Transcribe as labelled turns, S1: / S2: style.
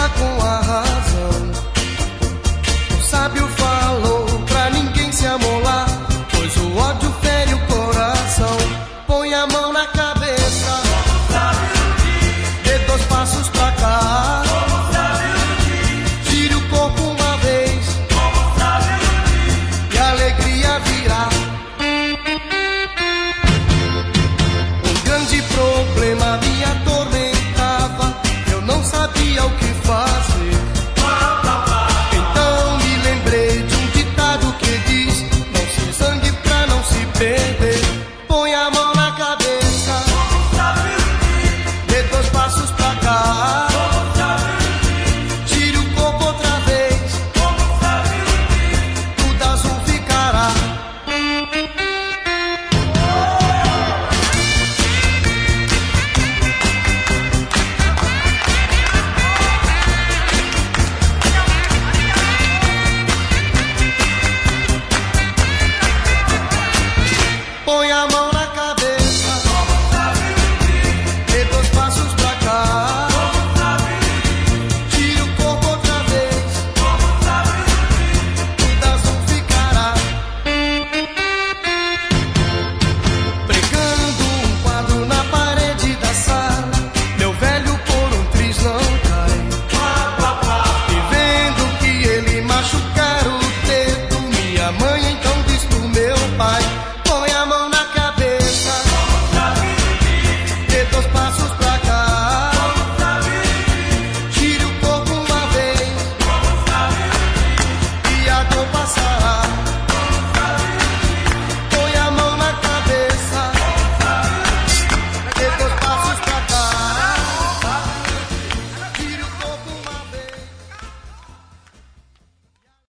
S1: está com a razão. O sábio falou pra ninguém se amolar, pois o ódio fere o coração. Põe a mão na cabeça, dê 2 passos pra cá, tire o corpo uma vez e a alegria virá. Um grande problema me atormentava, eu não sabia o que fazer. Então me lembrei de um ditado que diz: não se zangue pra não se perder. Põe a mão na cabeça, dê 2 passos pra cá, tire o corpo outra vez, tudo azul ficará. Põe a mão na cabeça, dê 2 passos pra cá, tire o corpo outra vez, tudo azul ficará. Pregando um quadro na parede da sala, meu velho por um triz não cai. E vendo que ele machucar o dedo, minha mãe então diz pro meu pai: põe a mão na cabeça, dê 2 passos pra cá, tire o corpo uma vez e a dor passará.